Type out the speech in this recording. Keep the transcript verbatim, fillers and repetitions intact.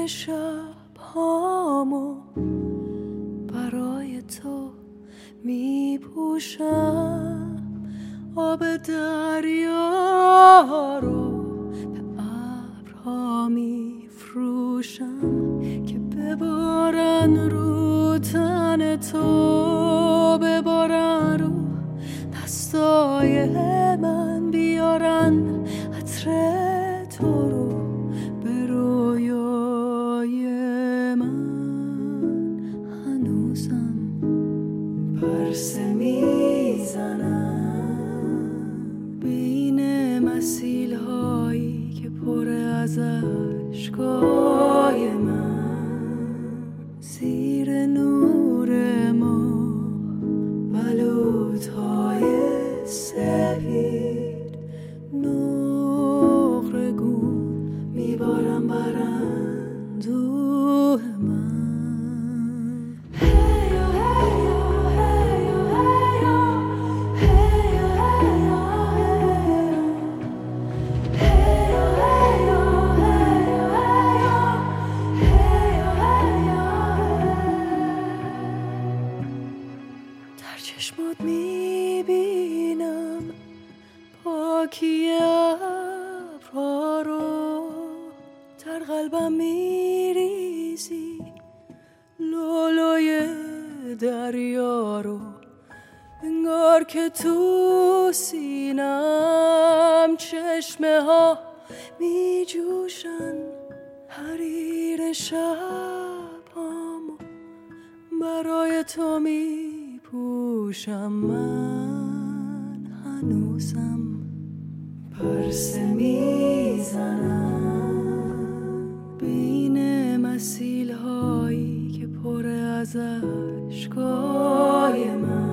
شب هامو برای تو می پوشم، آب دریا رو به ابرها می فروشم که ببارن رو تن تو، ببارن رو دستای من، بیارن عطر تو رو به رویای من. هنوزم پرسه میزنم بین مسیل هایی که پر از اشکای من، زیر نور ما بلوط های سپید نقرگون میبارم براندوه من. در چشمات میبینم پاکی ابرها رو، در قلبم میریزی لولوی دریا رو، انگار که تو سینم چشمه ها میجوشن حریر شبامو برای تو میپوشم. من هنوزم پرسه میزنم بین مسیل هایی که پر از اشکای من،